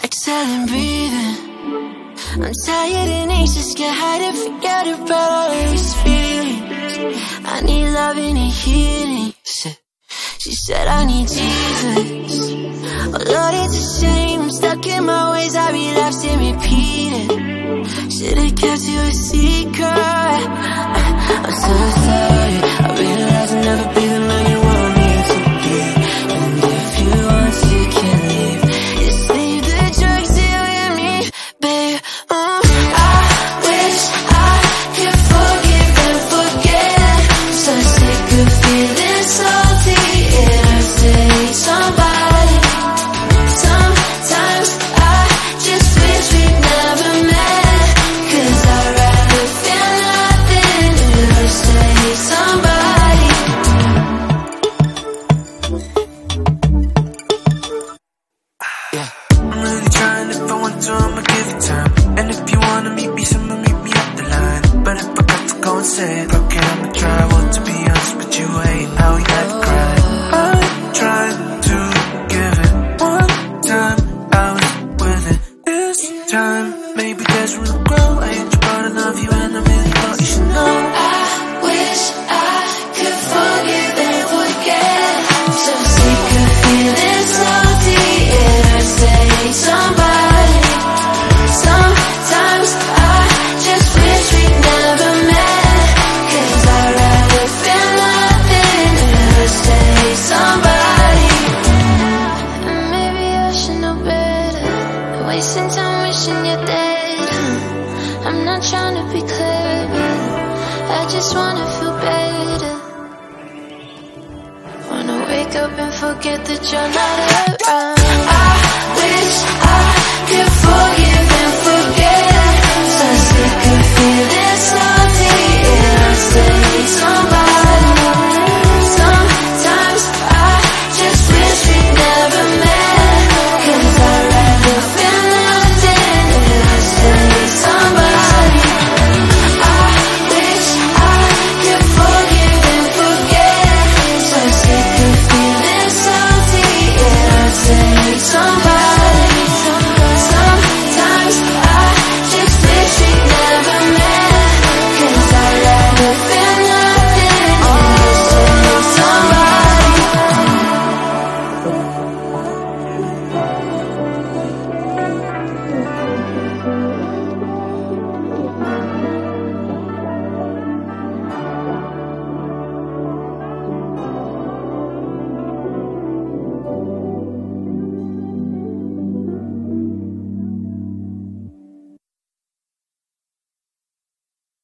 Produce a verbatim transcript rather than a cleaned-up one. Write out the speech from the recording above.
exhaling, breathing. I'm tired and anxious, get high to forget about all of these feelings. I need loving and healing. She said I need Jesus. Oh Lord, it's a shame, I'm stuck in my ways, I relapse and repeated. Should've kept you a secret. I'm so sorry, I realize I'll never be the man you want me to be. And if you want to, you can leave. Just leave the drugs here with me, babe. mm. I wish I could forgive and forget. So sick of feeling salty, it hurts to hate somebody. Sometimes I just wish we'd never met, 'cause I'd rather feel nothing than it hurts to hate somebody. Yeah. I'm really trying, if I want to, I'ma give it time. And if you wanna meet me, someone meet me up the line. But if I got to go and say it, okay, I'ma try. Well, to be honest with you, I ain't how you had to cry. I'm trying to give it one time, I was with it this time. Maybe there's room to grow, I hate you, but I love you, and I really thought you should know. I wish I could forgive and forget. So sick of feeling salty, it hurts to hate somebody. Sometimes I just wish we'd never met, 'cause I'd rather feel nothing than it hurts to hate somebody. And maybe I should know better than wasting time wishing you're dead. I'm not trying to be clever, I just wanna feel better. Wanna wake up and forget that you're not around.